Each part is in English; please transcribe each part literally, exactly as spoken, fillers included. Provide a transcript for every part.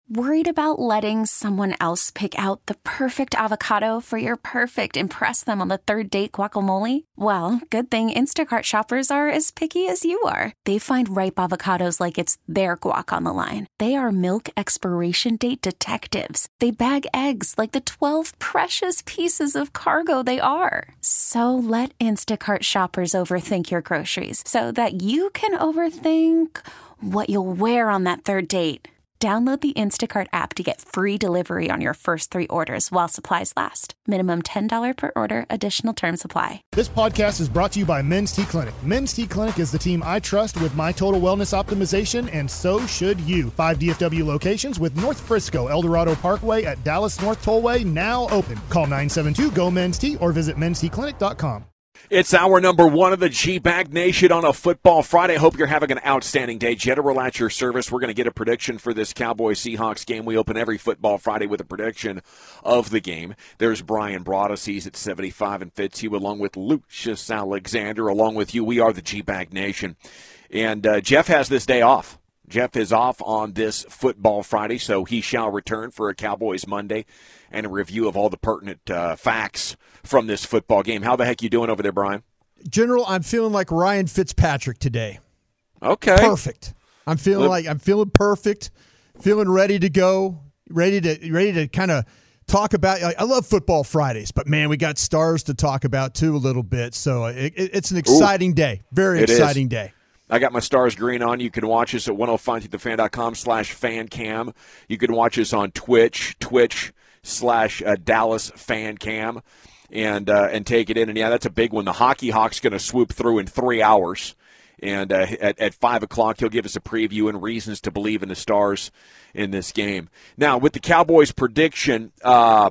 Worried about letting someone else pick out the perfect avocado for your perfect impress them on the third date guacamole? Well, good thing Instacart shoppers are as picky as you are. They find ripe avocados like it's their guac on the line. They are milk expiration date detectives. They bag eggs like the twelve precious pieces of cargo they are. So let Instacart shoppers overthink your groceries so that you can overthink what you'll wear on that third date. Download the Instacart app to get free delivery on your first three orders while supplies last. Minimum ten dollars per order. Additional terms apply. This podcast is brought to you by Men's T Clinic. Men's T Clinic is the team I trust with my total wellness optimization, and so should you. Five D F W locations with North Frisco, El Dorado Parkway at Dallas North Tollway now open. Call nine seven two, G O, Men's T or visit mens t clinic dot com. It's hour number one of the G-Bag Nation on a football Friday. Hope you're having an outstanding day. General at your service. We're going to get a prediction for this Cowboys-Seahawks game. We open every football Friday with a prediction of the game. There's Brian Broaddus. He's at seventy-five and fits you, along with Lucius Alexander. Along with you, we are the G-Bag Nation. And uh, Jeff has this day off. Jeff is off on this football Friday, so he shall return for a Cowboys Monday and a review of all the pertinent uh, facts from this football game. How the heck you doing over there, Brian? General, I'm feeling like Ryan Fitzpatrick today. Okay. Perfect. I'm feeling Lip- like I'm feeling perfect, feeling ready to go, ready to ready to kind of talk about. Like, I love football Fridays, but man, we got stars to talk about too a little bit. So it, it, it's an exciting Ooh, day, very exciting is. day. I got my stars green on. You can watch us at ten five the fan dot com slash fan cam. You can watch us on Twitch, Twitch slash uh, Dallas fan cam, and uh, and take it in. And yeah, that's a big one. The Hockey Hawk's going to swoop through in three hours. And uh, at, at five o'clock, he'll give us a preview and reasons to believe in the Stars in this game. Now, with the Cowboys' prediction, uh,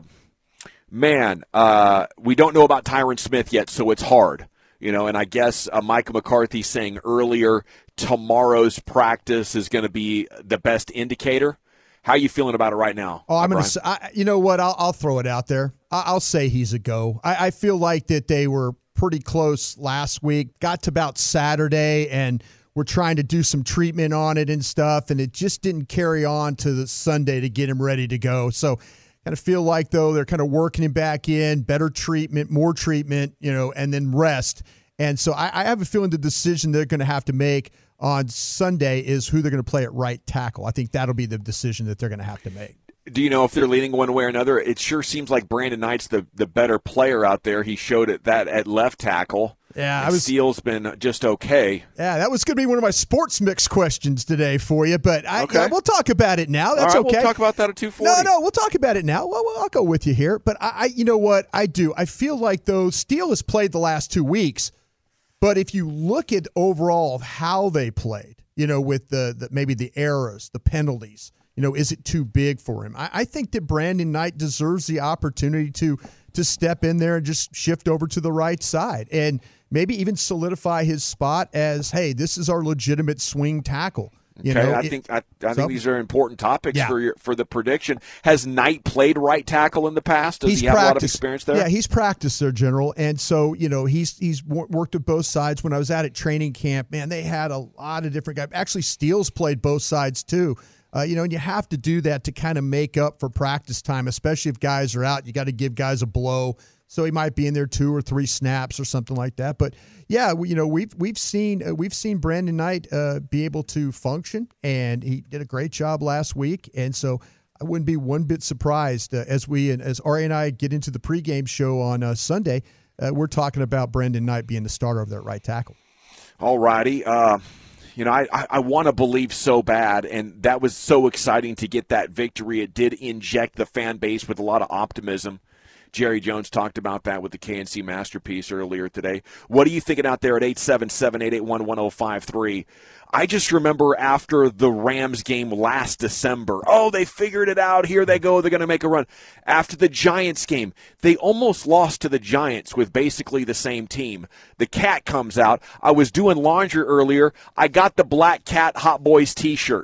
man, uh, we don't know about Tyron Smith yet, so it's hard. You know, and I guess uh, Mike McCarthy saying earlier tomorrow's practice is going to be the best indicator. How are you feeling about it right now? Oh, I'm going to. You know what? I'll, I'll throw it out there. I'll say he's a go. I, I feel like that they were pretty close last week. Got to about Saturday, and we're trying to do some treatment on it and stuff, and it just didn't carry on to the Sunday to get him ready to go. So, kind of feel like, though, they're kind of working him back in, better treatment, more treatment, you know, and then rest. And so I, I have a feeling the decision they're going to have to make on Sunday is who they're going to play at right tackle. I think that'll be the decision that they're going to have to make. Do you know if they're leaning one way or another? It sure seems like Brandon Knight's the, the better player out there. He showed it that at left tackle. Yeah, I was, Steele's been just okay. Yeah, that was going to be one of my sports mix questions today for you, but I, okay. yeah, we'll talk about it now. That's All right, okay. We'll talk about that at two forty. No, no, we'll talk about it now. Well, well I'll go with you here. But I, I, you know what? I do. I feel like, though, Steele has played the last two weeks, but if you look at overall of how they played, you know, with the, the maybe the errors, the penalties, you know, is it too big for him? I, I think that Brandon Knight deserves the opportunity to to step in there and just shift over to the right side and maybe even solidify his spot as, hey, this is our legitimate swing tackle. You okay, know, I it, think I, I so, think these are important topics yeah. for your, for the prediction. Has Knight played right tackle in the past? Does he's he have practiced. a lot of experience there? Yeah, he's practiced there, General. And so, you know, he's he's worked at both sides. When I was out at training camp, man, they had a lot of different guys. Actually, Steele's played both sides too. Uh, you know, and you have to do that to kind of make up for practice time, especially if guys are out. You got to give guys a blow. So he might be in there two or three snaps or something like that. But yeah, we, you know, we've we've seen uh, we've seen Brandon Knight uh, be able to function, and he did a great job last week. And so I wouldn't be one bit surprised uh, as we and as Ari and I get into the pregame show on uh, Sunday. Uh, we're talking about Brandon Knight being the starter of that right tackle. All righty. Uh, you know, I, I, I want to believe so bad, and that was so exciting to get that victory. It did inject the fan base with a lot of optimism. Jerry Jones talked about that with the K N C Masterpiece earlier today. What are you thinking out there at eight seven seven, eight eight one, one oh five three? I just remember after the Rams game last December, oh, they figured it out. Here they go. They're going to make a run. After the Giants game, they almost lost to the Giants with basically the same team. The cat comes out. I was doing laundry earlier. I got the Black Cat Hot Boys t-shirt.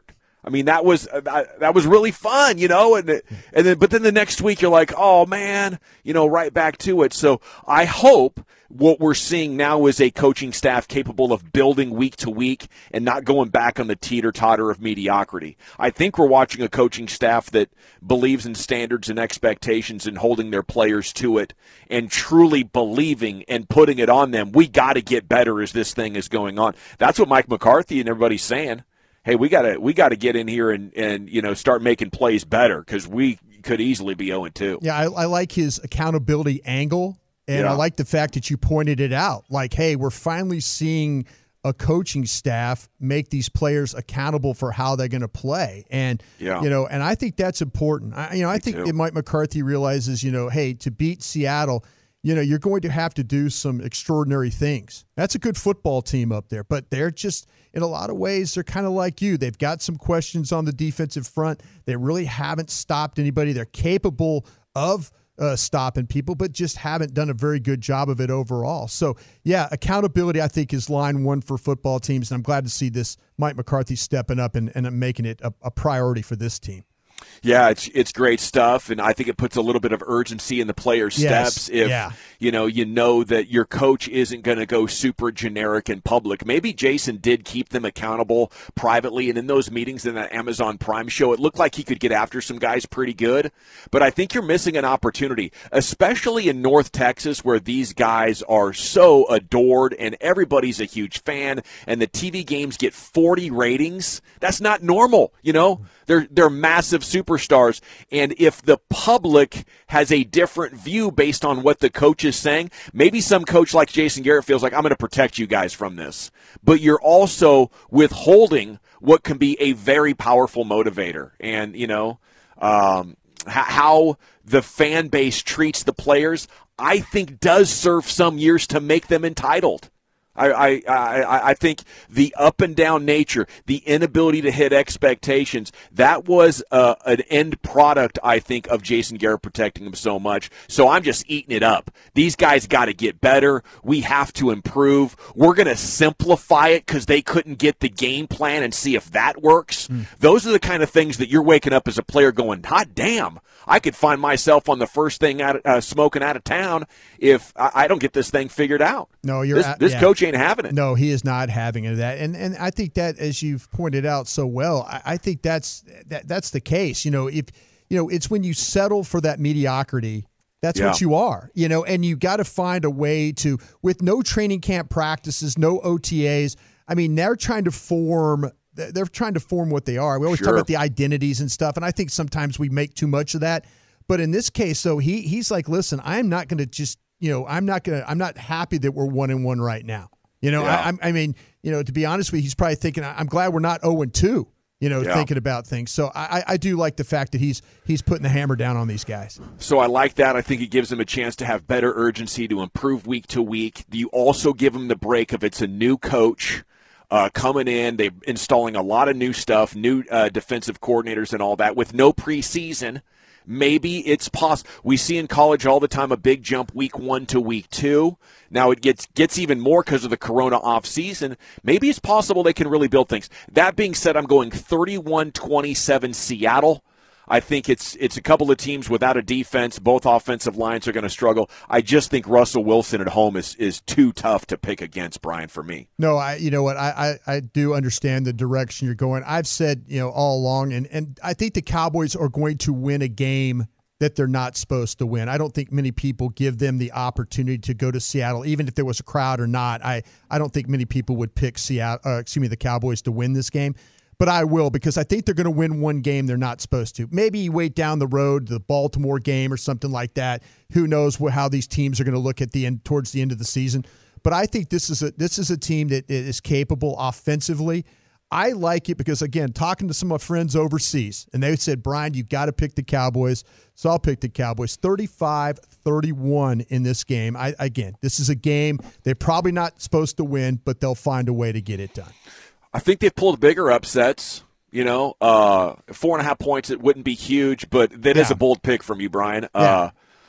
I mean, that was uh, that was really fun, you know, and and then but then the next week you're like, oh man, you know, right back to it. So I hope what we're seeing now is a coaching staff capable of building week to week and not going back on the teeter-totter of mediocrity. I think we're watching a coaching staff that believes in standards and expectations and holding their players to it and truly believing and putting it on them. We got to get better as this thing is going on. That's what Mike McCarthy and everybody's saying. Hey, we gotta we gotta get in here and, and you know start making plays better because we could easily be oh and two. Yeah, I, I like his accountability angle, and yeah. I like the fact that you pointed it out. Like, hey, we're finally seeing a coaching staff make these players accountable for how they're going to play, and yeah. you know, and I think that's important. I, you know, I Me think too. that Mike McCarthy realizes, you know, hey, to beat Seattle, you know, you're going to have to do some extraordinary things. That's a good football team up there, but they're just, in a lot of ways, they're kind of like you. They've got some questions on the defensive front. They really haven't stopped anybody. They're capable of uh, stopping people, but just haven't done a very good job of it overall. So, yeah, accountability, I think, is line one for football teams, and I'm glad to see this Mike McCarthy stepping up and, and making it a, a priority for this team. Yeah, it's it's great stuff, and I think it puts a little bit of urgency in the players' Yes, steps if yeah. you know you know that your coach isn't going to go super generic in public. Maybe Jason did keep them accountable privately, and in those meetings in that Amazon Prime show, it looked like he could get after some guys pretty good. But I think you're missing an opportunity, especially in North Texas, where these guys are so adored and everybody's a huge fan, and the T V games get forty ratings. That's not normal, you know. They're they're massive superstars, and if the public has a different view based on what the coach is saying, maybe some coach like Jason Garrett feels like, I'm going to protect you guys from this. But you're also withholding what can be a very powerful motivator. And, you know, um, how the fan base treats the players, I think does serve some years to make them entitled. I, I, I, I think the up and down nature, the inability to hit expectations, that was uh, an end product, I think, of Jason Garrett protecting him so much. So I'm just eating it up. These guys got to get better. We have to improve. We're going to simplify it because they couldn't get the game plan and see if that works. Mm. Those are the kind of things that you're waking up as a player going, hot damn, I could find myself on the first thing out, uh, smoking out of town if I, I don't get this thing figured out. No, you're this, at, this yeah. coach ain't having it. No, he is not having it. That and and I think that, as you've pointed out so well, I, I think that's that that's the case. You know, if you know, it's when you settle for that mediocrity. That's yeah. what you are, you know, and you got to find a way to, with no training camp practices, no O T As. I mean, they're trying to form. They're trying to form what they are. We always sure. talk about the identities and stuff, and I think sometimes we make too much of that. But in this case, though, he he's like, listen, I'm not going to just, you know, I'm not going to, I'm not happy that we're one and one right now. You know, yeah. I, I mean, you know, to be honest with you, he's probably thinking, I'm glad we're not oh and two. You know, yeah. thinking about things. So I, I do like the fact that he's he's putting the hammer down on these guys. So I like that. I think it gives them a chance to have better urgency, to improve week to week. You also give them the break if it's a new coach uh, coming in. They're installing a lot of new stuff, new uh, defensive coordinators and all that with no preseason. Maybe it's possible. We see in college all the time a big jump week one to week two. Now it gets gets even more because of the Corona off season. Maybe it's possible they can really build things. That being said, I'm going thirty-one twenty-seven Seattle. I think it's it's a couple of teams without a defense. Both offensive lines are going to struggle. I just think Russell Wilson at home is is too tough to pick against, Brian, for me. No, I you know what, I, I, I do understand the direction you're going. I've said, you know, all along, and, and I think the Cowboys are going to win a game that they're not supposed to win. I don't think many people give them the opportunity to go to Seattle, even if there was a crowd or not. I, I don't think many people would pick Seattle, uh, excuse me, the Cowboys to win this game. But I will, because I think they're going to win one game they're not supposed to. Maybe you wait down the road to the Baltimore game or something like that. Who knows what, how these teams are going to look at the end towards the end of the season. But I think this is a this is a team that is capable offensively. I like it because, again, talking to some of my friends overseas, and they said, Brian, you've got to pick the Cowboys. So I'll pick the Cowboys. thirty-five thirty-one in this game. I, again, this is a game they're probably not supposed to win, but they'll find a way to get it done. I think they've pulled bigger upsets. You know, uh, four and a half points, it wouldn't be huge, but that yeah. is a bold pick from you, Brian. Yeah. Uh,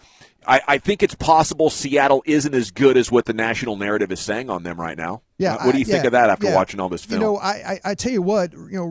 I, I think it's possible Seattle isn't as good as what the national narrative is saying on them right now. Yeah, uh, what do you I, think yeah, of that after yeah. watching all this film? You know, I, I, I tell you what, you know,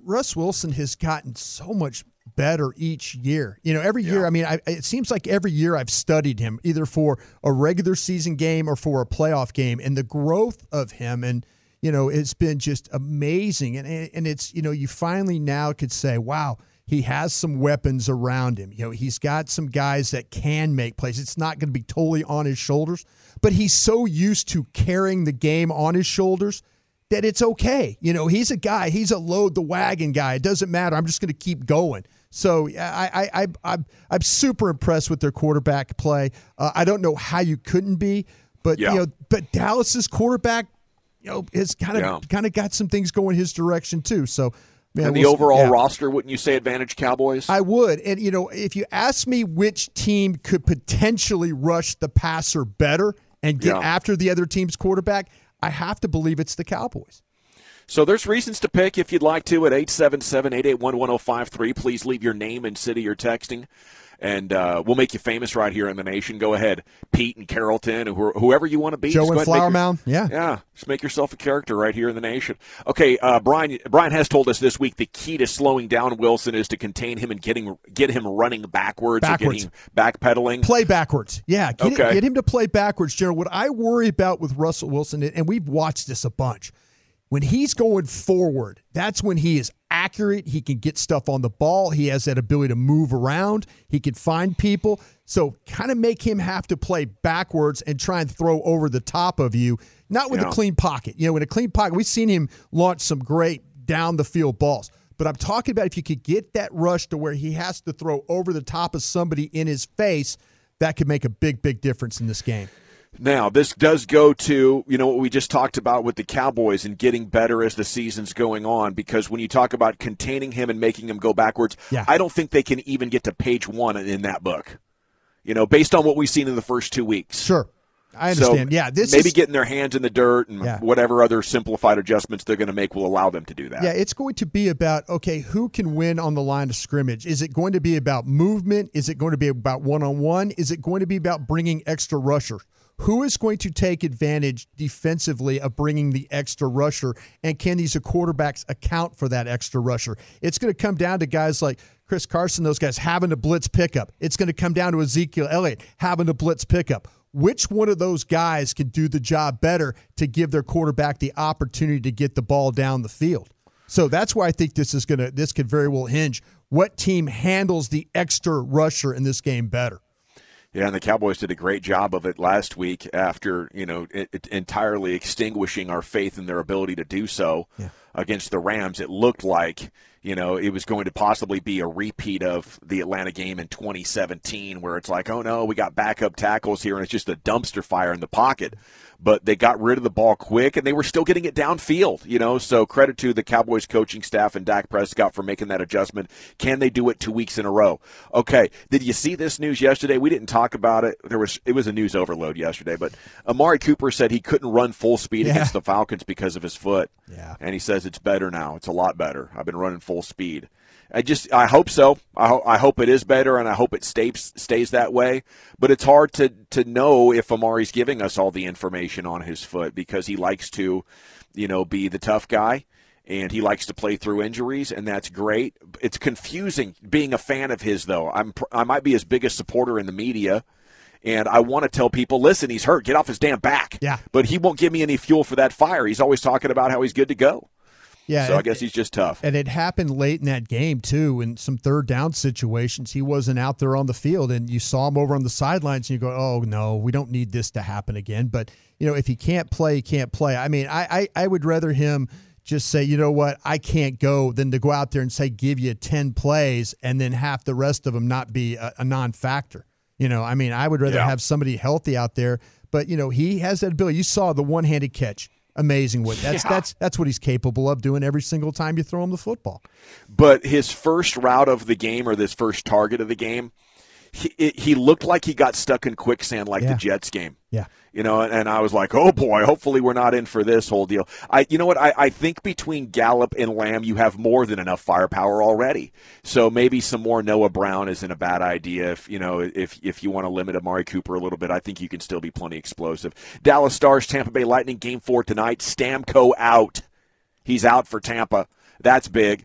Russ Wilson has gotten so much better each year. You know, every year, Yeah. I mean, I, it seems like every year I've studied him, either for a regular season game or for a playoff game, and the growth of him, and, you know, it's been just amazing. And, and it's, you know, you finally now could say, wow, he has some weapons around him. You know, he's got some guys that can make plays. It's not going to be totally on his shoulders, but he's so used to carrying the game on his shoulders that it's okay. You know, he's a guy, he's a load the wagon guy. It doesn't matter. I'm just going to keep going. So I, I, I, I'm, I'm super impressed with their quarterback play. Uh, I don't know how you couldn't be, but Yeah. you know, but Dallas's quarterback, you know, has kind of Yeah. kind of got some things going his direction too. So, man, and the we'll- overall yeah. roster, wouldn't you say advantage Cowboys? I would. And, you know, if you ask me which team could potentially rush the passer better and get Yeah. after the other team's quarterback, I have to believe it's the Cowboys. So there's reasons to pick if you'd like to at eight seven seven, eight eight one, one oh five three. Please leave your name and city you're texting, and uh, we'll make you famous right here in the nation. Go ahead, Pete and Carrollton, or whoever you want to be. Joe Just go and ahead and make Flower your- Mound, yeah. Yeah, just make yourself a character right here in the nation. Okay, uh, Brian Brian has told us this week the key to slowing down Wilson is to contain him and getting get him running backwards, Backwards. or getting backpedaling. Play backwards. Yeah, get, Okay. it, get him to play backwards, General. What I worry about with Russell Wilson, and we've watched this a bunch, when he's going forward, that's when he is accurate. He can get stuff on the ball. He has that ability to move around. He can find people. So kind of make him have to play backwards and try and throw over the top of you, not with Yeah. a clean pocket. You know, in a clean pocket, we've seen him launch some great down the field balls. But I'm talking about if you could get that rush to where he has to throw over the top of somebody in his face, that could make a big, big difference in this game. Now, this does go to, you know, what we just talked about with the Cowboys and getting better as the season's going on, because when you talk about containing him and making him go backwards, Yeah. I don't think they can even get to page one in that book, you know, based on what we've seen in the first two weeks. Sure. I understand. So yeah, this maybe is, getting their hands in the dirt and Yeah. whatever other simplified adjustments they're going to make will allow them to do that. Yeah, it's going to be about, okay, who can win on the line of scrimmage? Is it going to be about movement? Is it going to be about one-on-one? Is it going to be about bringing extra rushers? Who is going to take advantage defensively of bringing the extra rusher, and can these quarterbacks account for that extra rusher? It's going to come down to guys like Chris Carson, those guys having a blitz pickup. It's going to come down to Ezekiel Elliott having a blitz pickup. Which one of those guys can do the job better to give their quarterback the opportunity to get the ball down the field? So that's why I think this is going to this could very well hinge what team handles the extra rusher in this game better. Yeah, and the Cowboys did a great job of it last week after, you know, it, it entirely extinguishing our faith in their ability to do so Yeah. against the Rams. It looked like, you know, it was going to possibly be a repeat of the Atlanta game in twenty seventeen where it's like, oh, no, we got backup tackles here, and it's just a dumpster fire in the pocket. But they got rid of the ball quick, and they were still getting it downfield, you know. So credit to the Cowboys coaching staff and Dak Prescott for making that adjustment. Can they do it two weeks in a row? Okay, did you see this news yesterday? We didn't talk about it. There was It was a news overload yesterday, but Amari Cooper said he couldn't run full speed Yeah. against the Falcons because of his foot. Yeah. And he says it's better now. It's a lot better. I've been running full speed. I just, I hope so. I, ho- I hope it is better, and I hope it stays stays that way. But it's hard to to know if Amari's giving us all the information on his foot, because he likes to, you know, be the tough guy, and he likes to play through injuries, and that's great. It's confusing being a fan of his, though. I'm I might be his biggest supporter in the media. And I want to tell people, listen, he's hurt. Get off his damn back. Yeah. But he won't give me any fuel for that fire. He's always talking about how he's good to go. Yeah, So I and- guess he's just tough. And it happened late in that game, too, in some third down situations. He wasn't out there on the field, and you saw him over on the sidelines, and you go, oh, no, we don't need this to happen again. But, you know, if he can't play, he can't play. I mean, I, I, I would rather him just say, you know what, I can't go, than to go out there and say, give you ten plays, and then half the rest of them not be a, a non-factor. You know, I mean, I would rather Yeah. have somebody healthy out there. But, you know, he has that ability. You saw the one-handed catch. Amazing. What that's Yeah. that's that's what he's capable of doing every single time you throw him the football. But his first route of the game, or this first target of the game, he, it, he looked like he got stuck in quicksand like Yeah. the Jets game. Yeah. You know, and, and I was like, oh, boy, hopefully we're not in for this whole deal. I, You know what? I, I think between Gallup and Lamb, you have more than enough firepower already. So maybe some more Noah Brown isn't a bad idea. If, you know, if, if you want to limit Amari Cooper a little bit, I think you can still be plenty explosive. Dallas Stars, Tampa Bay Lightning, game four tonight. Stamko out. He's out for Tampa. That's big.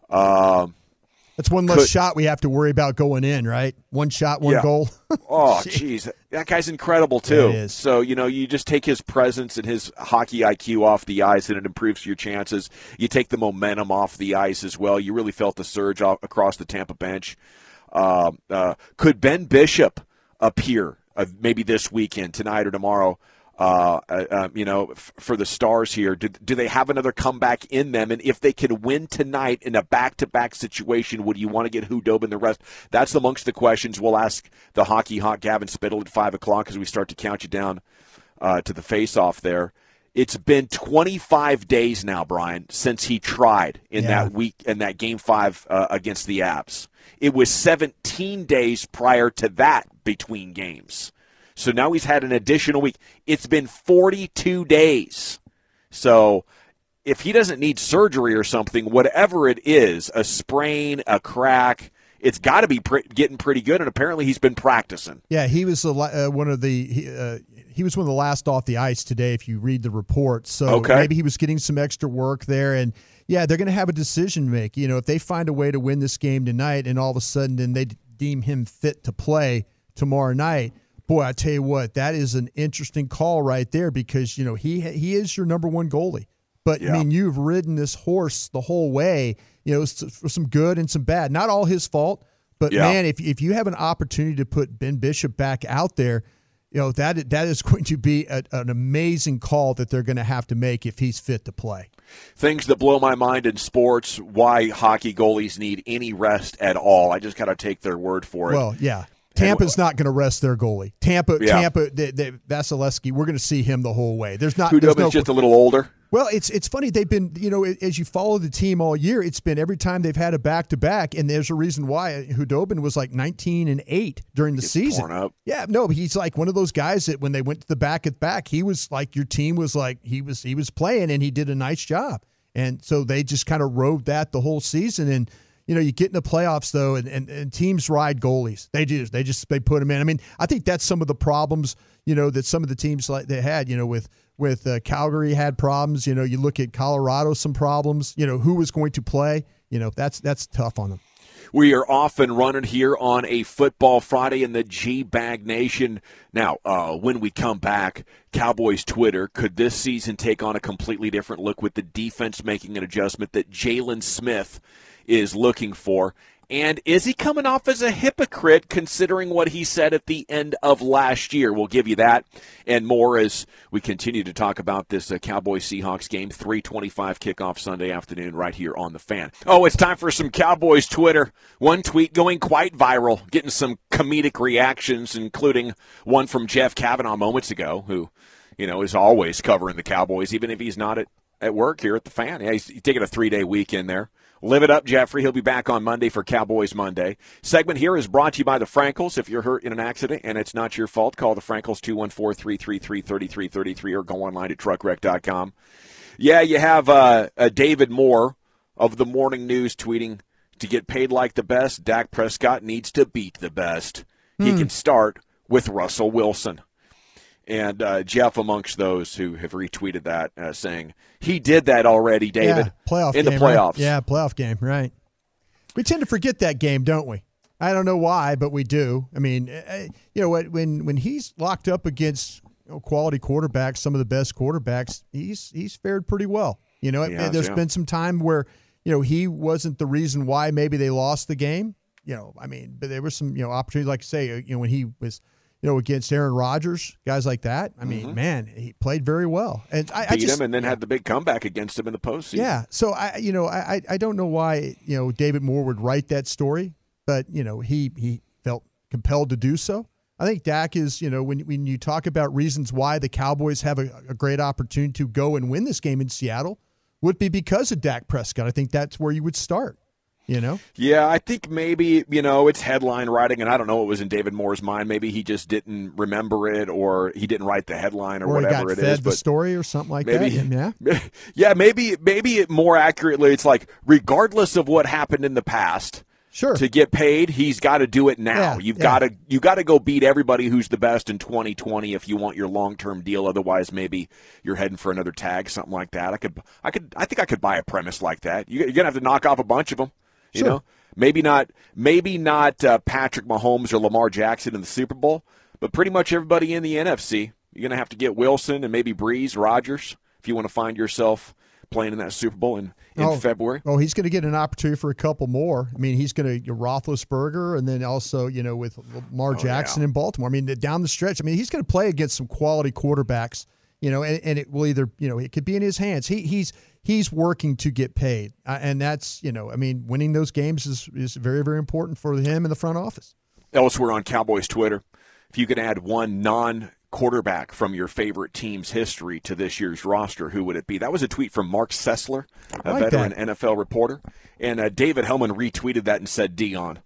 Um, That's one less could, shot we have to worry about going in, right? One shot, one yeah. goal. Oh, jeez. That guy's incredible, too. It is. So, you know, you just take his presence and his hockey I Q off the ice, and it improves your chances. You take the momentum off the ice as well. You really felt the surge off, across the Tampa bench. Uh, uh, could Ben Bishop appear uh, maybe this weekend, tonight or tomorrow, uh, uh, you know, f- for the Stars here? Do, do they have another comeback in them? And if they could win tonight in a back-to-back situation, would you want to get Khudobin and the rest? That's amongst the questions we'll ask the hockey hawk Gavin Spittle at five o'clock as we start to count you down uh, to the face-off there. It's been twenty-five days now, Brian, since he tried in Yeah. that week in that game five uh, against the Avs. It was seventeen days prior to that between games. So now he's had an additional week. It's been forty-two days. So if he doesn't need surgery or something, whatever it is, a sprain, a crack, it's got to be pre- getting pretty good. And apparently he's been practicing. Yeah, he was the, la- uh, one of the he, uh, he was one of the last off the ice today. If you read the report, so Okay. maybe he was getting some extra work there. And yeah, they're going to have a decision to make. You know, if they find a way to win this game tonight, and all of a sudden then they deem him fit to play tomorrow night. Boy, I tell you what, that is an interesting call right there, because you know he he is your number one goalie. But Yeah. I mean, you've ridden this horse the whole way. You know, for some good and some bad. Not all his fault, but Yeah. man, if if you have an opportunity to put Ben Bishop back out there, you know that that is going to be a, an amazing call that they're going to have to make if he's fit to play. Things that blow my mind in sports, why hockey goalies need any rest at all. I just got to take their word for it. Well, yeah. Tampa's not going to rest their goalie. Tampa, Yeah. Tampa, they, they, Vasilevsky, we're going to see him the whole way. There's not. There's Khudobin's no, just a little older. Well, it's it's funny. They've been, you know, as you follow the team all year, it's been every time they've had a back-to-back, and there's a reason why Khudobin was like nineteen and eight during the Gets season. torn up. Yeah, no, he's like one of those guys that when they went to the back-at-back, he was like, your team was like, he was he was playing, and he did a nice job. And so they just kind of rode that the whole season. And, you know, you get in the playoffs, though, and, and, and teams ride goalies. They do. They just they put them in. I mean, I think that's some of the problems, you know, that some of the teams like they had, you know, with with uh, Calgary had problems. You know, you look at Colorado, some problems. You know, who was going to play. You know, that's that's tough on them. We are off and running here on a Football Friday in the G-Bag Nation. Now, uh, when we come back, Cowboys Twitter, could this season take on a completely different look with the defense making an adjustment that Jalen Smith is looking for? And is he coming off as a hypocrite considering what he said at the end of last year? We'll give you that and more as we continue to talk about this uh, Cowboys-Seahawks game, three twenty-five kickoff Sunday afternoon right here on The Fan. Oh, it's time for some Cowboys Twitter. One tweet going quite viral, getting some comedic reactions, including one from Jeff Kavanaugh moments ago, who, you know, is always covering the Cowboys, even if he's not at, at work here at The Fan. Yeah, he's, he's taking a three-day weekend there. Live it up, Jeffrey. He'll be back on Monday for Cowboys Monday. Segment here is brought to you by the Frankels. If you're hurt in an accident and it's not your fault, call the Frankels two one four, three three three, three three three three or go online at truck wreck dot com. Yeah, you have uh, uh, David Moore of the Morning News tweeting, to get paid like the best, Dak Prescott needs to beat the best. Hmm. He can start with Russell Wilson. And uh, Jeff amongst those who have retweeted that, uh, saying, he did that already, David, yeah, playoff in game, the playoffs. Right? Yeah, playoff game, right. We tend to forget that game, don't we? I don't know why, but we do. I mean, you know, when when he's locked up against you know, quality quarterbacks, some of the best quarterbacks, he's he's fared pretty well. You know, has, there's yeah. been some time where, you know, he wasn't the reason why maybe they lost the game. You know, I mean, but there were some, you know, opportunities, like I say, you know, when he was – you know, against Aaron Rodgers, guys like that. I mean, mm-hmm. man, he played very well, and I, beat I just, him, and then had the big comeback against him in the postseason. Yeah, so I, you know, I, I don't know why you know David Moore would write that story, but you know, he he felt compelled to do so. I think Dak is, you know, when when you talk about reasons why the Cowboys have a, a great opportunity to go and win this game in Seattle, would be because of Dak Prescott. I think that's where you would start. You know? Yeah, I think maybe, you know, it's headline writing, and I don't know what was in David Moore's mind. Maybe he just didn't remember it, or he didn't write the headline, or, or whatever he got it fed is. The but story or something like maybe, that. Yeah, yeah, maybe, maybe it more accurately, it's like, regardless of what happened in the past, sure, to get paid, he's got to do it now. Yeah, You've yeah. got to, you got to go beat everybody who's the best in twenty twenty if you want your long term deal. Otherwise, maybe you're heading for another tag, something like that. I could, I could, I think I could buy a premise like that. You, you're gonna have to knock off a bunch of them. You sure. know, maybe not, maybe not uh, Patrick Mahomes or Lamar Jackson in the Super Bowl, but pretty much everybody in the N F C. You're going to have to get Wilson and maybe Breeze, Rodgers, if you want to find yourself playing in that Super Bowl in, in oh, February. Oh, he's going to get an opportunity for a couple more. I mean, he's going to Roethlisberger, and then also, you know, with Lamar oh, Jackson yeah. in Baltimore. I mean, down the stretch, I mean, he's going to play against some quality quarterbacks, you know, and, and it will either, you know, it could be in his hands. He he's he's working to get paid, uh, and that's, you know, I mean, winning those games is is very, very important for him in the front office. Elsewhere on Cowboys Twitter, if you could add one non quarterback from your favorite team's history to this year's roster, who would it be? That was a tweet from Mark Sessler, a like veteran that. N F L reporter. And uh, David Hellman retweeted that and said Dion.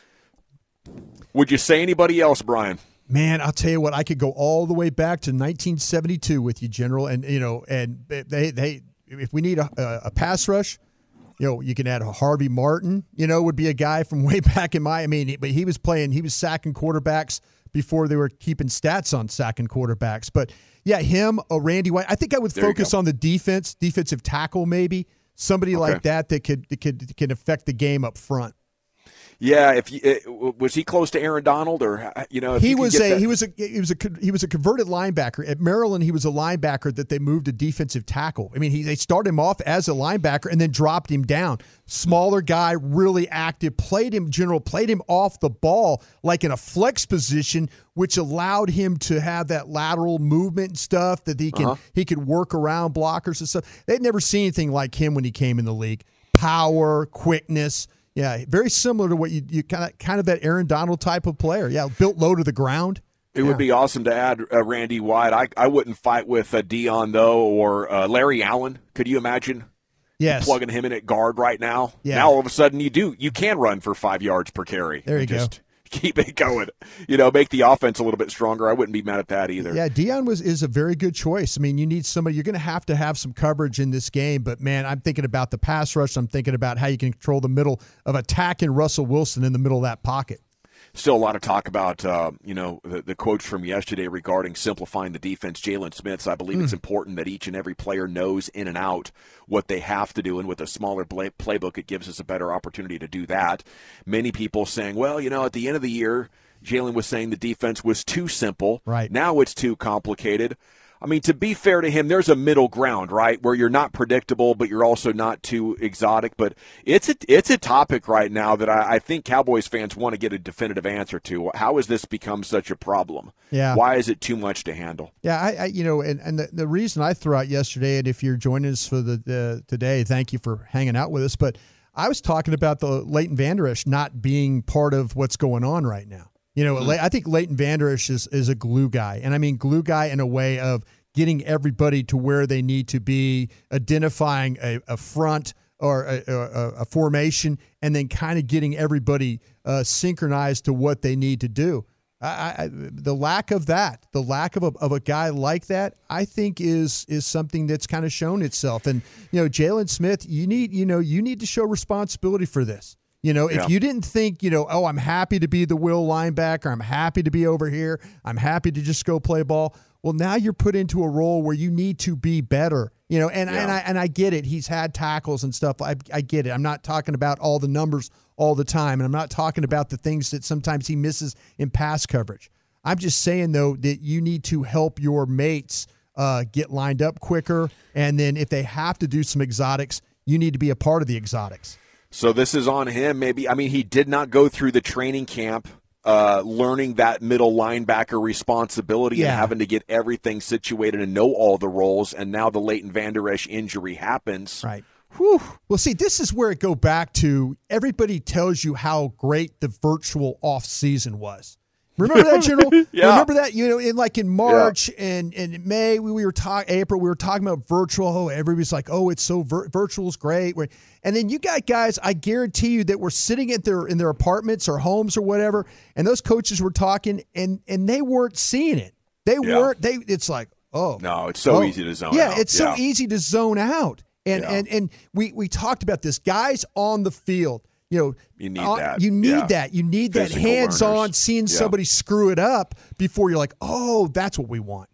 Would you say anybody else, Brian? Man, I'll tell you what, I could go all the way back to nineteen seventy-two with you, General. And, you know, and they, they if we need a, a pass rush, you know, you can add a Harvey Martin, you know, would be a guy from way back in my, I mean, but he was playing, he was sacking quarterbacks before they were keeping stats on sacking quarterbacks. But, yeah, him, a Randy White. I think I would There focus on the defense, defensive tackle maybe, somebody Okay. like that that could that could can affect the game up front. Yeah, if you, it, was he close to Aaron Donald, or you know, if He you could was get a that- he was a he was a he was a converted linebacker at Maryland. He was a linebacker that they moved to defensive tackle. I mean, he they started him off as a linebacker and then dropped him down. Smaller guy, really active. Played him general, played him off the ball like in a flex position, which allowed him to have that lateral movement and stuff that he can Uh-huh. he could work around blockers and stuff. They'd never seen anything like him when he came in the league. Power, quickness. Yeah, very similar to what you you kind of kind of that Aaron Donald type of player. Yeah, built low to the ground. It Yeah. would be awesome to add uh, Randy White. I, I wouldn't fight with uh, Dion, though, or uh, Larry Allen. Could you imagine Yes. plugging him in at guard right now? Yeah. Now, all of a sudden, you do. You can run for five yards per carry. There you And go. just keep it going. You know, make the offense a little bit stronger. I wouldn't be mad at that either. Yeah, Dion was is a very good choice. I mean, you need somebody. You're going to have to have some coverage in this game. But man, I'm thinking about the pass rush. I'm thinking about how you can control the middle of attacking Russell Wilson in the middle of that pocket. Still a lot of talk about, uh, you know, the, the quotes from yesterday regarding simplifying the defense. Jalen Smith's, I believe Mm. it's important that each and every player knows in and out what they have to do. And with a smaller play, playbook, it gives us a better opportunity to do that. Many people saying, well, you know, at the end of the year, Jalen was saying the defense was too simple. Right. Now it's too complicated. I mean, to be fair to him, there's a middle ground, right, where you're not predictable, but you're also not too exotic. But it's a, it's a topic right now that I, I think Cowboys fans want to get a definitive answer to. How has this become such a problem? Yeah. Why is it too much to handle? Yeah, I, I you know, and, and the, the reason I threw out yesterday, and if you're joining us for the, the today, thank you for hanging out with us. But I was talking about the Leighton Vander Esch not being part of what's going on right now. You know, mm-hmm. I think Leighton Vander Esch is, is a glue guy. And I mean glue guy in a way of getting everybody to where they need to be, identifying a, a front or a, a, a formation, and then kind of getting everybody uh, synchronized to what they need to do. I, I, the lack of that, the lack of a, of a guy like that, I think is is something that's kind of shown itself. And, you know, Jalen Smith, you need, you know, you need to show responsibility for this. You know, if Yeah. you didn't think, you know, oh, I'm happy to be the will linebacker, I'm happy to be over here, I'm happy to just go play ball. Well, now you're put into a role where you need to be better. You know, and, Yeah. and I and I get it. He's had tackles and stuff. I I get it. I'm not talking about all the numbers all the time, and I'm not talking about the things that sometimes he misses in pass coverage. I'm just saying, though, that you need to help your mates uh, get lined up quicker, and then if they have to do some exotics, you need to be a part of the exotics. So this is on him, maybe. I mean, he did not go through the training camp uh, learning that middle linebacker responsibility Yeah. and having to get everything situated and know all the roles, and now the Leighton Vander Esch injury happens. Right. Whew. Well, see, this is where it go back to everybody tells you how great the virtual off season was. Remember that, General? Yeah. Remember that? You know, in like in March and, and in May, we, we were talking, April, we were talking about virtual. Oh, everybody's like, oh, it's so vir- virtual is great. And then you got guys, I guarantee you, that were sitting at their in their apartments or homes or whatever, and those coaches were talking, and and they weren't seeing it. They Yeah. weren't. They. It's like, oh, No, it's so oh. easy to zone Yeah, out. it's so easy to zone out. And Yeah. and and we we talked about this. Guys on the field. You know, You need uh, that. You need Yeah. that. You need that Physical hands-on, learners. seeing Yeah. somebody screw it up before you're like, oh, that's what we want.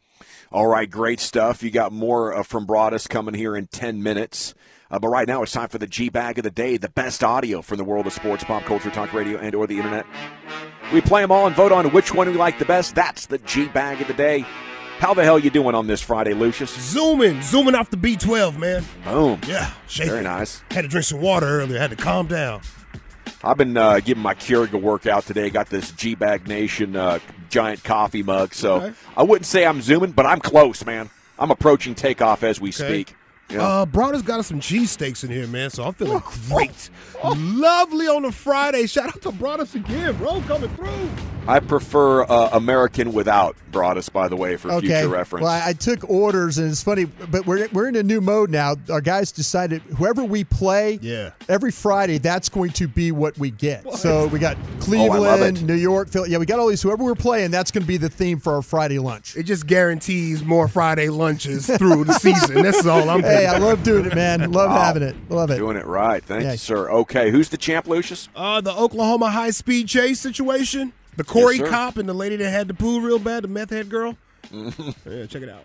All right, great stuff. You got more uh, from Broadus coming here in ten minutes. Uh, but right now it's time for the G-Bag of the Day, the best audio from the world of sports, pop culture, talk radio, and or the internet. We play them all and vote on which one we like the best. That's the G-Bag of the Day. How the hell you doing on this Friday, Lucius? Zooming. Zooming off the B twelve, man. Boom. Yeah, shaking. Very nice. Had to drink some water earlier. Had to calm down. I've been uh, giving my Keurig a workout today. Got this G-Bag Nation uh, giant coffee mug. So okay. I wouldn't say I'm zooming, but I'm close, man. I'm approaching takeoff as we okay. speak. Yeah. Uh, Broadus got us some cheesesteaks in here, man, so I'm feeling great. Lovely on a Friday. Shout out to Broadus again, bro, coming through. I prefer uh, American without Broadus, by the way, for okay. future reference. Well, I took orders, and it's funny, but we're we're in a new mode now. Our guys decided whoever we play yeah. every Friday, that's going to be what we get. What? So we got Cleveland, oh, New York, Philly. Yeah, we got all these. Whoever we're playing, that's going to be the theme for our Friday lunch. It just guarantees more Friday lunches through the season. This is all I'm Hey, I love doing it, man. Love wow. having it. Love it. Doing it right. Thank yeah. you, sir. Okay, who's the champ, Lucius? Uh, the Oklahoma high-speed chase situation. The Corey yes, cop and the lady that had the poo real bad, the meth head girl. Yeah, check it out.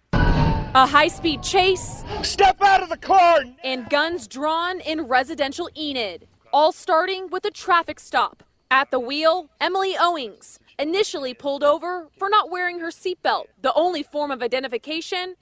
A high-speed chase. Step out of the car! And guns drawn in residential Enid. All starting with a traffic stop. At the wheel, Emily Owings, initially pulled over for not wearing her seatbelt. The only form of identification,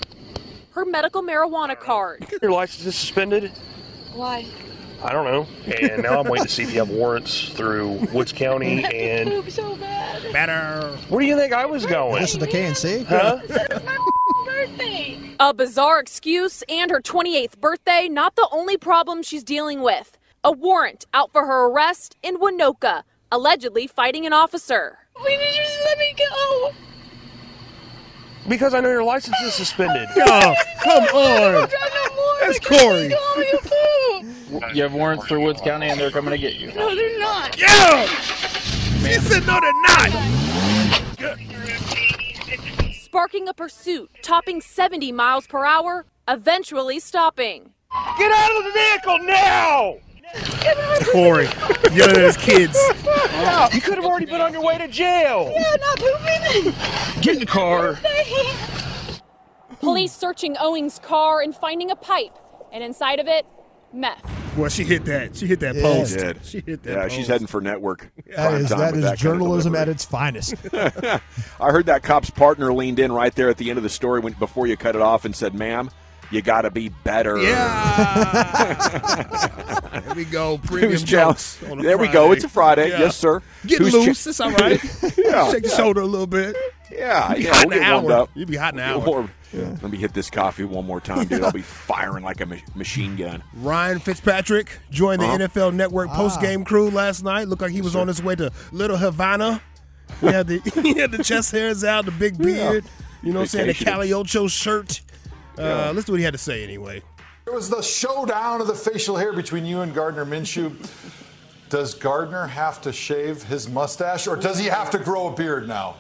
her medical marijuana card. Your license is suspended? Why? I don't know. And now I'm waiting to see if you have warrants through Woods County and... Poop so bad. Better. Where do you think I was going? This is the K N C? Huh? It's my birthday. A bizarre excuse and her twenty-eighth birthday, not the only problem she's dealing with. A warrant out for her arrest in Winoka, allegedly fighting an officer. Why did you just let me go? Because I know your license is suspended. Yo, come on. That's Corey. You have warrants through Woods County, and they're coming to get you. No, they're not. Yeah! She said no, they're not. Sparking a pursuit, topping seventy miles per hour, eventually stopping. Get out of the vehicle now! Corey, yelling at his kids. You could have already been on your way to jail. Yeah, not pooping. Get in the car. Police searching Owings' car and finding a pipe, and inside of it, meth. Well, she hit that. She hit that yeah, post. She did. She hit that yeah, post. she's heading for network. That is, that is that journalism kind of at its finest. I heard that cop's partner leaned in right there at the end of the story when, before you cut it off and said, ma'am, you got to be better. Yeah. There we go. Premium jokes on a There Friday. we go. It's a Friday. Yeah. Yes, sir. Get Who's loose. Cha- it's all right. Yeah. Shake the shoulder a little bit. Yeah. You'll be yeah, hot we'll in an get hour. up. You'll be hot in an hour. More, yeah. Let me hit this coffee one more time, dude. I'll be firing like a ma- machine gun. Ryan Fitzpatrick joined the uh-huh. N F L Network ah. post-game crew last night. Looked like he was yes, on his way to Little Havana. He had the, he had the chest hairs out, the big beard. Yeah. You know what I'm saying? The Cali Ocho shirt. Uh, yeah. Let's do what he had to say anyway. It was the showdown of the facial hair between you and Gardner Minshew. Does Gardner have to shave his mustache, or does he have to grow a beard now?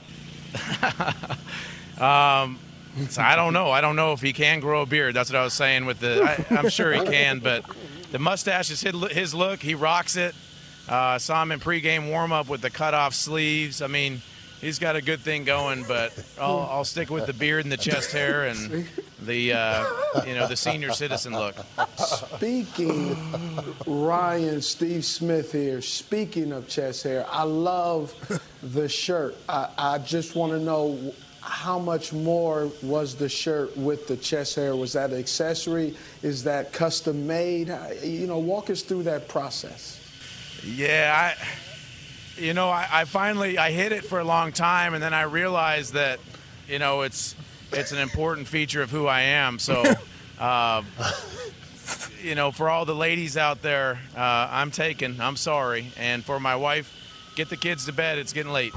um, so I don't know. I don't know if he can grow a beard. That's what I was saying with the I, I'm sure he can, but the mustache is his look. He rocks it. Uh, saw him in pregame warm-up with the cut-off sleeves. I mean, he's got a good thing going, but I'll, I'll stick with the beard and the chest hair and the uh, you know the senior citizen look. Speaking, Ryan, Steve Smith here. Speaking of chest hair, I love the shirt. I, I just want to know how much more was the shirt with the chest hair? Was that an accessory? Is that custom made? You know, walk us through that process. Yeah, I. You know, I, I finally I hid it for a long time, and then I realized that, you know, it's it's an important feature of who I am. So, uh, you know, for all the ladies out there, uh, I'm taken. I'm sorry. And for my wife, get the kids to bed. It's getting late.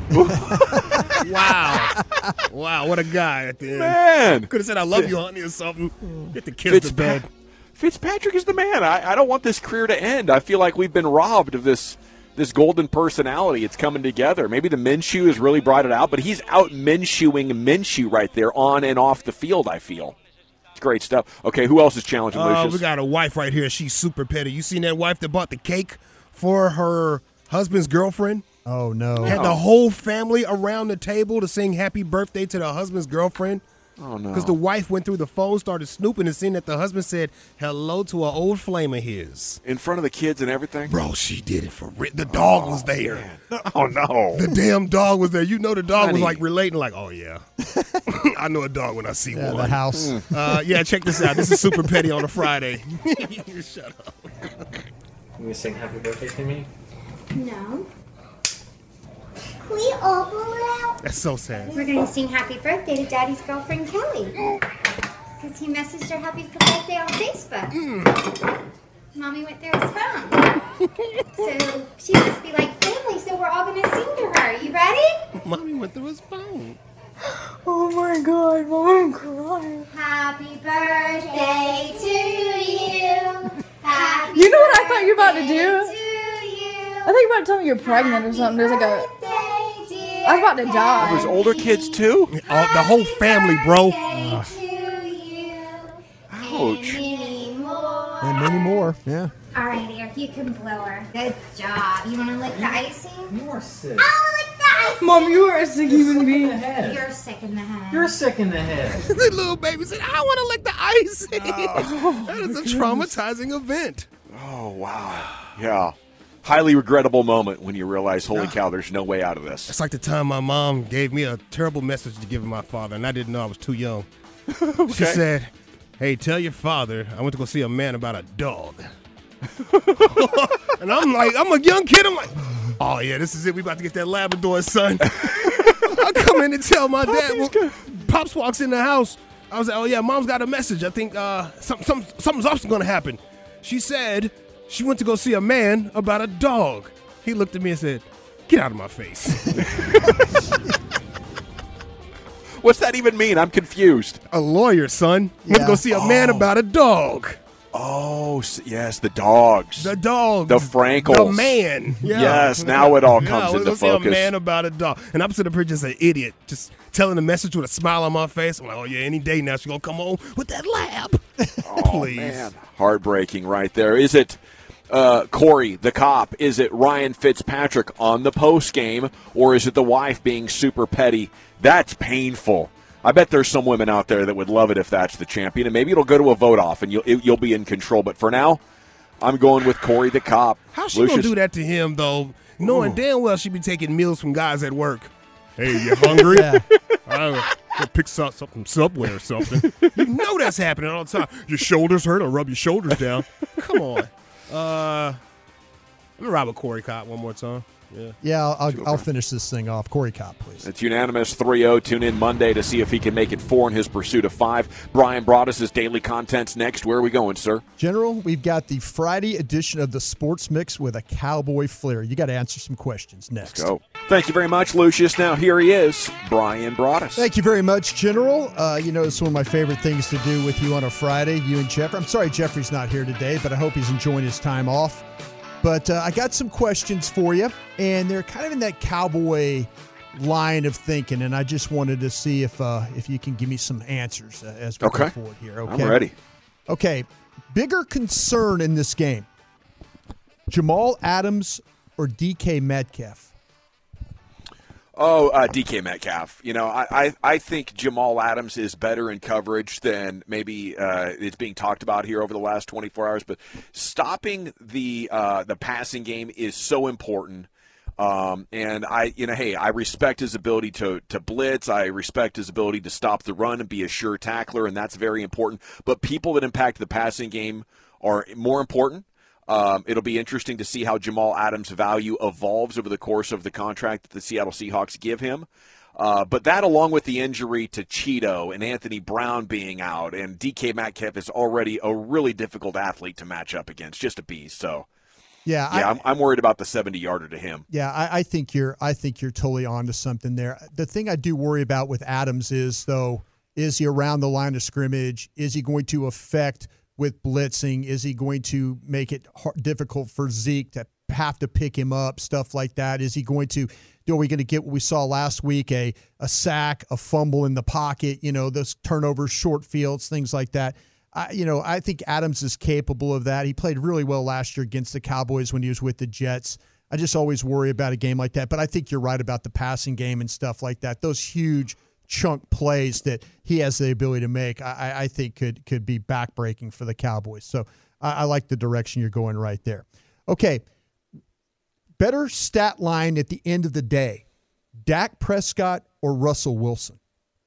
Wow. Wow, what a guy at the end. Man. Could have said I love you, honey, or something. Get the kids Fitzpa- to bed. Fitzpatrick is the man. I, I don't want this career to end. I feel like we've been robbed of this this golden personality. It's coming together. Maybe the Minshew has really brought it out, but he's out Minshewing Minshew right there on and off the field, I feel. It's great stuff. Okay, who else is challenging uh, Lucius? We got a wife right here. She's super petty. You seen that wife that bought the cake for her husband's girlfriend? Oh, no. Had the whole family around the table to sing happy birthday to the husband's girlfriend. Oh, no. Because the wife went through the phone, started snooping, and seen that the husband said hello to an old flame of his. In front of the kids and everything? Bro, she did it for real. The dog oh, was there. Man. Oh, no. The damn dog was there. You know the dog Honey. was, like, relating, like, oh, yeah. I know a dog when I see Yeah, one. the house. Uh, yeah, check this out. This is Super Petty on a Friday. Shut up. Can you sing happy birthday to me? No. Can we all blow out? That's so sad. We're going to sing happy birthday to Daddy's girlfriend, Kelly. Because he messaged her happy birthday on Facebook. Mm. Mommy went through his phone. So she must be like family, so we're all going to sing to her. You ready? Mommy went through his phone. Oh my God, Mom, I'm crying. Happy birthday to you. Happy You know what I thought you were about to do? to you. I think you were about to tell me you're pregnant or something. There's like a. I was about to die. There's older kids, too? All, the whole family, bro. Uh, ouch. And many more, yeah. All right, Eric, you can blow her. Good job. You want to lick the icing? You are sick. I'll lick the icing. Mom, you are a sick human being. You're sick in the head. You're sick in the head. The little baby said, I want to lick the icing. Oh, that is a traumatizing event. Oh, wow. Yeah. Highly regrettable moment when you realize, holy cow, there's no way out of this. It's like the time my mom gave me a terrible message to give my father, and I didn't know I was too young. Okay. She said, hey, tell your father I went to go see a man about a dog. And I'm like, I'm a young kid. I'm like, oh, yeah, this is it. We about to get that Labrador, son. I come in and tell my dad. Well, Pops walks in the house. I was like, oh, yeah, Mom's got a message. I think uh, some, some, something's awesome going to happen. She said she went to go see a man about a dog. He looked at me and said, get out of my face. What's that even mean? I'm confused. A lawyer, son. Went Yeah. to go see a man Oh. about a dog. Oh, s- yes, the dogs. The dog. The Frankles. The man. Yeah. Yes, now it all comes yeah, into let's say focus. a man about a dog. And I'm sitting up here just an idiot, just telling the message with a smile on my face. I'm like, oh, yeah, any day now she's going to come home with that lab. Oh, Please. man. Heartbreaking right there. Is it uh, Corey, the cop? Is it Ryan Fitzpatrick on the post game? Or is it the wife being super petty? That's painful. I bet there's some women out there that would love it if that's the champion, and maybe it'll go to a vote off, and you'll you'll be in control. But for now, I'm going with Corey the cop. How's she Lucius, going to do that to him, though, knowing Ooh. damn well she be taking meals from guys at work? Hey, you hungry? Yeah. I'll go pick some, something Subway or something. You know that's happening all the time. Your shoulders hurt, I'll rub your shoulders down. Come on. Uh, let me ride with Corey Cott one more time. Yeah, yeah I'll, I'll, I'll finish this thing off. Corey Cott, please. It's unanimous three oh. Tune in Monday to see if he can make it four in his pursuit of five. Brian Broaddus' daily content's next. Where are we going, sir? General, we've got the Friday edition of the Sports Mix with a cowboy flair. You got to answer some questions next. Let's go. Thank you very much, Lucius. Now here he is, Brian Broaddus. Thank you very much, General. Uh, you know, it's one of my favorite things to do with you on a Friday, you and Jeff. I'm sorry Jeffrey's not here today, but I hope he's enjoying his time off. But uh, I got some questions for you, and they're kind of in that cowboy line of thinking, and I just wanted to see if uh, if you can give me some answers uh, as we okay. go forward here. Okay, I'm ready. Okay, bigger concern in this game, Jamal Adams or D K Metcalf? Oh, uh, D K Metcalf. You know, I, I, I think Jamal Adams is better in coverage than maybe uh, it's being talked about here over the last twenty-four hours. But stopping the uh, the passing game is so important. Um, and I, you know, hey, I respect his ability to to blitz. I respect his ability to stop the run and be a sure tackler, and that's very important. But people that impact the passing game are more important. Um, it'll be interesting to see how Jamal Adams' value evolves over the course of the contract that the Seattle Seahawks give him. Uh, but that, along with the injury to Cheeto and Anthony Brown being out, and D K Metcalf is already a really difficult athlete to match up against, just a beast. So, yeah, yeah, I, I'm, I'm worried about the seventy-yarder to him. Yeah, I, I think you're. I think you're totally onto something there. The thing I do worry about with Adams is, though, is he around the line of scrimmage? Is he going to affect with blitzing? Is he going to make it hard, difficult for Zeke to have to pick him up, stuff like that? Is he going to, are we going to get what we saw last week, a a sack, a fumble in the pocket, you know, those turnovers, short fields, things like that? I, you know, I think Adams is capable of that. He played really well last year against the Cowboys when he was with the Jets. I just always worry about a game like that. But I think you're right about the passing game and stuff like that. Those huge chunk plays that he has the ability to make, I, I think could could be backbreaking for the Cowboys. So I, I like the direction you're going right there. Okay, better stat line at the end of the day, Dak Prescott or Russell Wilson?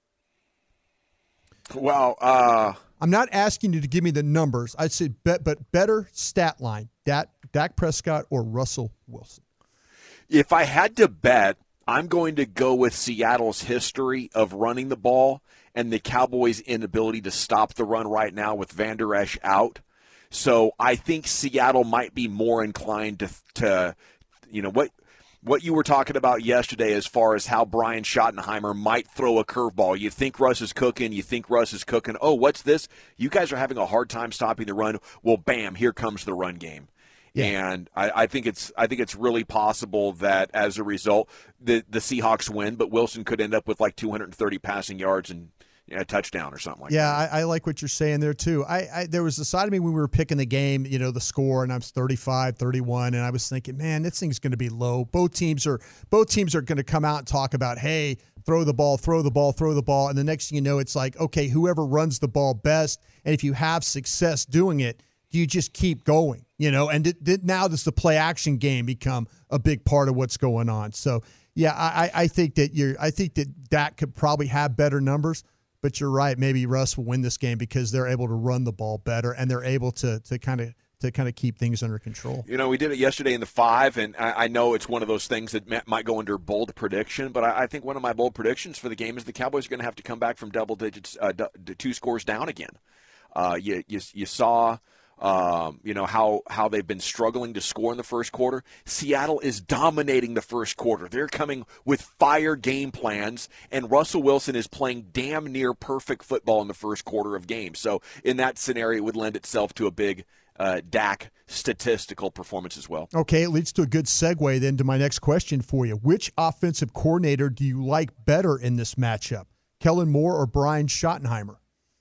Well, uh, I'm not asking you to give me the numbers. I said, bet, but better stat line, Dak, Dak Prescott or Russell Wilson? If I had to bet, I'm going to go with Seattle's history of running the ball and the Cowboys' inability to stop the run right now with Van Der Esch out. So I think Seattle might be more inclined to, to you know, what what you were talking about yesterday as far as how Brian Schottenheimer might throw a curveball. You think Russ is cooking. You think Russ is cooking. Oh, what's this? You guys are having a hard time stopping the run. Well, bam, here comes the run game. Yeah. And I, I think it's I think it's really possible that as a result, the, the Seahawks win, but Wilson could end up with like two hundred thirty passing yards and a touchdown or something like yeah, that. Yeah, I, I like what you're saying there, too. I, I There was a side of me when we were picking the game, you know, the score, and I was thirty-five thirty-one, and I was thinking, man, this thing's going to be low. Both teams are both teams are going to come out and talk about, hey, throw the ball, throw the ball, throw the ball. And the next thing you know, it's like, okay, whoever runs the ball best, and if you have success doing it, do you just keep going? You know, and did, did, now does the play-action game become a big part of what's going on? So, yeah, I, I think that you're. I think that Dak could probably have better numbers. But you're right. Maybe Russ will win this game because they're able to run the ball better and they're able to to kind of to kind of keep things under control. You know, we did it yesterday in the five, and I, I know it's one of those things that might go under bold prediction. But I, I think one of my bold predictions for the game is the Cowboys are going to have to come back from double digits, uh, two scores down again. Uh, you, you you saw. Um, you know, how, how they've been struggling to score in the first quarter. Seattle is dominating the first quarter. They're coming with fire game plans, and Russell Wilson is playing damn near perfect football in the first quarter of games. So in that scenario, it would lend itself to a big uh, Dak statistical performance as well. Okay, it leads to a good segue then to my next question for you. Which offensive coordinator do you like better in this matchup, Kellen Moore or Brian Schottenheimer?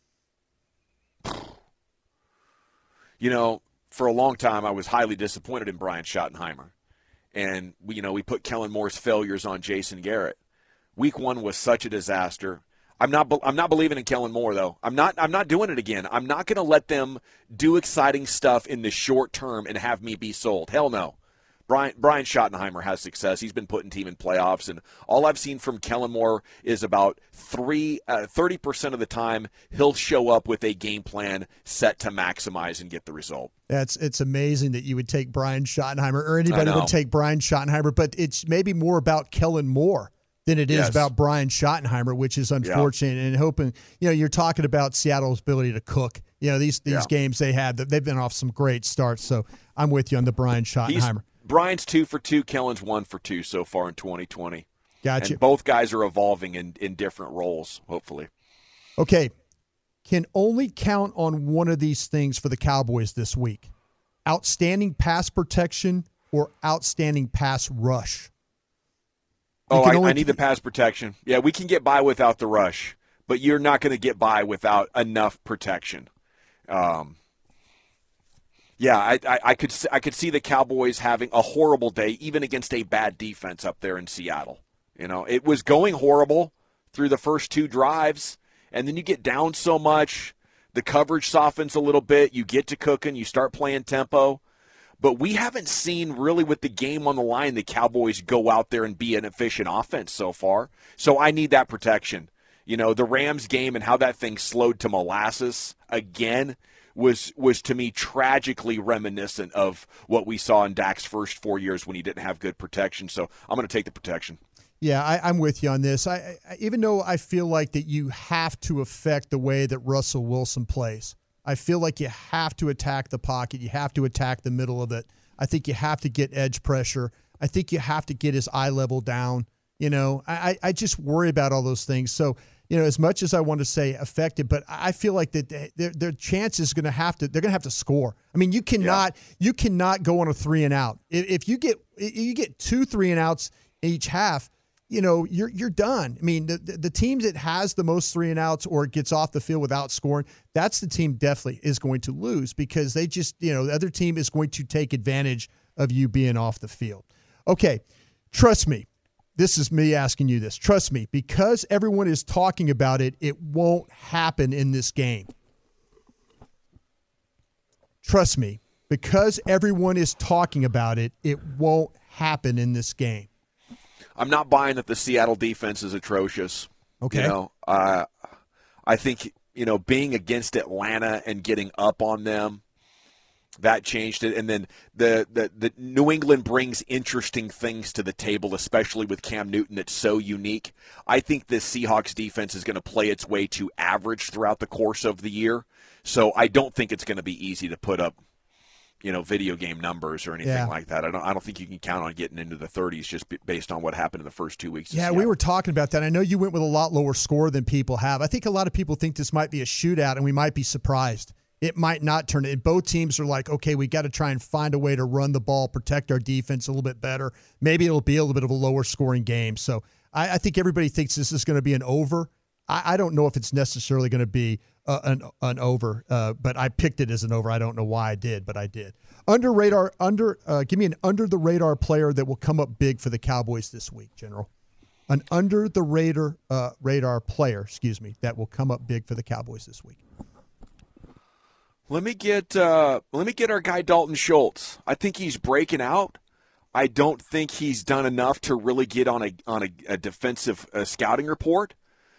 You know, for a long time, I was highly disappointed in Brian Schottenheimer. And, we, you know, we put Kellen Moore's failures on Jason Garrett. Week one was such a disaster. I'm not I'm not believing in Kellen Moore, though. I'm not I'm not doing it again. I'm not going to let them do exciting stuff in the short term and have me be sold. Hell no. Brian, Brian Schottenheimer has success. He's been putting team in playoffs, and all I've seen from Kellen Moore is about three, uh, thirty percent of the time he'll show up with a game plan set to maximize and get the result. That's it's amazing that you would take Brian Schottenheimer, or anybody would take Brian Schottenheimer, but it's maybe more about Kellen Moore than it is yes. about Brian Schottenheimer, which is unfortunate. Yeah. And hoping, you know, you're talking about Seattle's ability to cook. You know, these these yeah. games they had, they've been off some great starts. So I'm with you on the Brian Schottenheimer. He's, Brian's two for two. Kellen's one for two so far in twenty twenty. Gotcha. And both guys are evolving in, in different roles, hopefully. Okay. Can only count on one of these things for the Cowboys this week. Outstanding pass protection or outstanding pass rush? Oh, I, I need the pass protection. Yeah, we can get by without the rush, but you're not going to get by without enough protection. Um Yeah, I, I, I could I could see the Cowboys having a horrible day, even against a bad defense up there in Seattle. You know, it was going horrible through the first two drives, and then you get down so much, the coverage softens a little bit, you get to cooking, you start playing tempo. But we haven't seen really with the game on the line the Cowboys go out there and be an efficient offense so far. So I need that protection. You know, the Rams game and how that thing slowed to molasses again was was to me tragically reminiscent of what we saw in Dak's first four years when he didn't have good protection. So I'm going to take the protection. Yeah, I, I'm with you on this. I, I even though I feel like that you have to affect the way that Russell Wilson plays. I feel like you have to attack the pocket. You have to attack the middle of it. I think you have to get edge pressure. I think you have to get his eye level down. You know, I, I just worry about all those things. So, you know, as much as I want to say effective, but I feel like that their their chance is going to have to they're going to have to score. I mean, you cannot yeah. you cannot go on a three and out. If, if you get you get two three and outs each half, you know, you're you're done. I mean, the, the the team that has the most three and outs or gets off the field without scoring, that's the team definitely is going to lose because they just, you know, the other team is going to take advantage of you being off the field. Okay, trust me. This is me asking you this. Trust me, because everyone is talking about it, it won't happen in this game. Trust me, because everyone is talking about it, it won't happen in this game. I'm not buying that the Seattle defense is atrocious. Okay. You know, uh, I think, you know, being against Atlanta and getting up on them, that changed it. And then the, the, the New England brings interesting things to the table, especially with Cam Newton, that's so unique. I think the Seahawks defense is going to play its way to average throughout the course of the year. So I don't think it's going to be easy to put up, you know, video game numbers or anything Yeah. like that. I don't I don't think you can count on getting into the thirties just b- based on what happened in the first two weeks. of Yeah, we Seattle. were talking about that. I know you went with a lot lower score than people have. I think a lot of people think this might be a shootout, and we might be surprised. It might not turn it. Both teams are like, okay, we got to try and find a way to run the ball, protect our defense a little bit better. Maybe it'll be a little bit of a lower scoring game. So I, I think everybody thinks this is going to be an over. I, I don't know if it's necessarily going to be uh, an an over, uh, but I picked it as an over. I don't know why I did, but I did. Under radar, under uh, give me an under the radar player that will come up big for the Cowboys this week, General. An under the radar uh, radar player, excuse me, that will come up big for the Cowboys this week. Let me get uh, let me get our guy Dalton Schultz. I think he's breaking out. I don't think he's done enough to really get on a on a, a defensive uh, scouting report,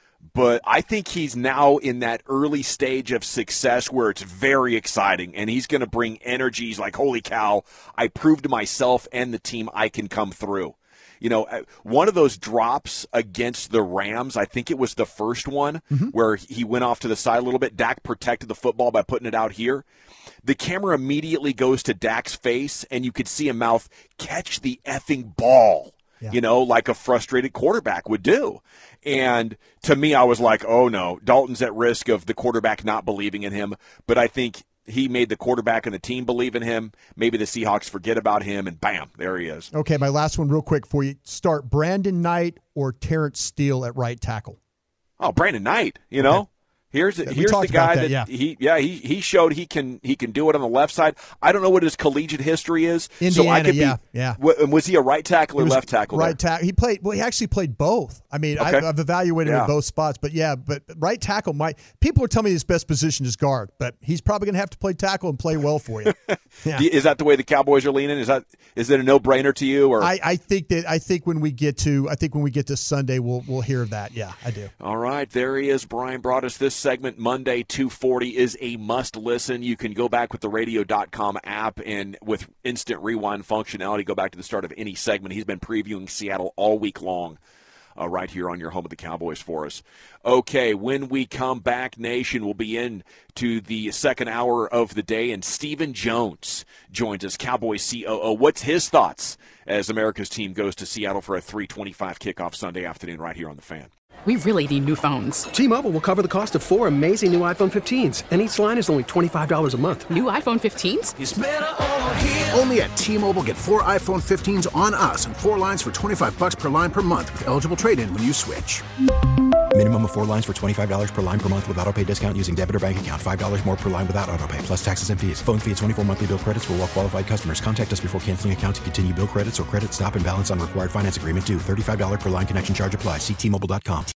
but I think he's now in that early stage of success where it's very exciting, and he's going to bring energy. He's like, holy cow, I proved to myself and the team I can come through. You know, one of those drops against the Rams, I think it was the first one, mm-hmm. where he went off to the side a little bit. Dak protected the football by putting it out here. The camera immediately goes to Dak's face, and you could see him mouth, catch the effing ball, yeah. you know, like a frustrated quarterback would do. And to me, I was like, oh, no, Dalton's at risk of the quarterback not believing in him. But I think he made the quarterback and the team believe in him. Maybe the Seahawks forget about him, and bam, there he is. Okay, my last one real quick for you. Start Brandon Knight or Terrence Steele at right tackle. Oh, Brandon Knight, you know. Okay. Here's yeah, here's the guy that, that yeah. he yeah he he showed he can he can do it on the left side. I don't know what his collegiate history is. Indiana, so I could yeah, be, yeah. W- was he a right tackle or left tackle? Right tackle. He played. Well, he actually played both. I mean, okay. I've, I've evaluated yeah. him in both spots, but yeah, but right tackle might. People are telling me his best position is guard, but he's probably going to have to play tackle and play well for you. Yeah. Is that the way the Cowboys are leaning? Is that is it a no brainer to you? Or I, I think that I think when we get to I think when we get to Sunday, we'll we'll hear that. Yeah, I do. All right, there he is. Brian brought us this segment. Monday two forty is a must listen. You can go back with the radio dot com app and with instant rewind functionality, go back to the start of any segment. He's been previewing Seattle all week long. Uh, right here on your home of the Cowboys for us. Okay, when we come back, Nation, we'll be in to the second hour of the day, and Stephen Jones joins us, Cowboys C O O. What's his thoughts as America's team goes to Seattle for a three twenty-five kickoff Sunday afternoon right here on The Fan? We really need new phones. T-Mobile will cover the cost of four amazing new iPhone fifteens, and each line is only twenty-five dollars a month. New iPhone fifteens? It's better over here. Only at T-Mobile, get four iPhone fifteens on us and four lines for twenty-five bucks per line per month with eligible trade-in when you switch. Minimum of four lines for twenty-five dollars per line per month with autopay discount using debit or bank account. five dollars more per line without autopay, plus taxes and fees. Phone fee at twenty-four monthly bill credits for well-qualified customers. Contact us before canceling account to continue bill credits or credit stop and balance on required finance agreement due. thirty-five dollars per line connection charge applies. See T Mobile dot com.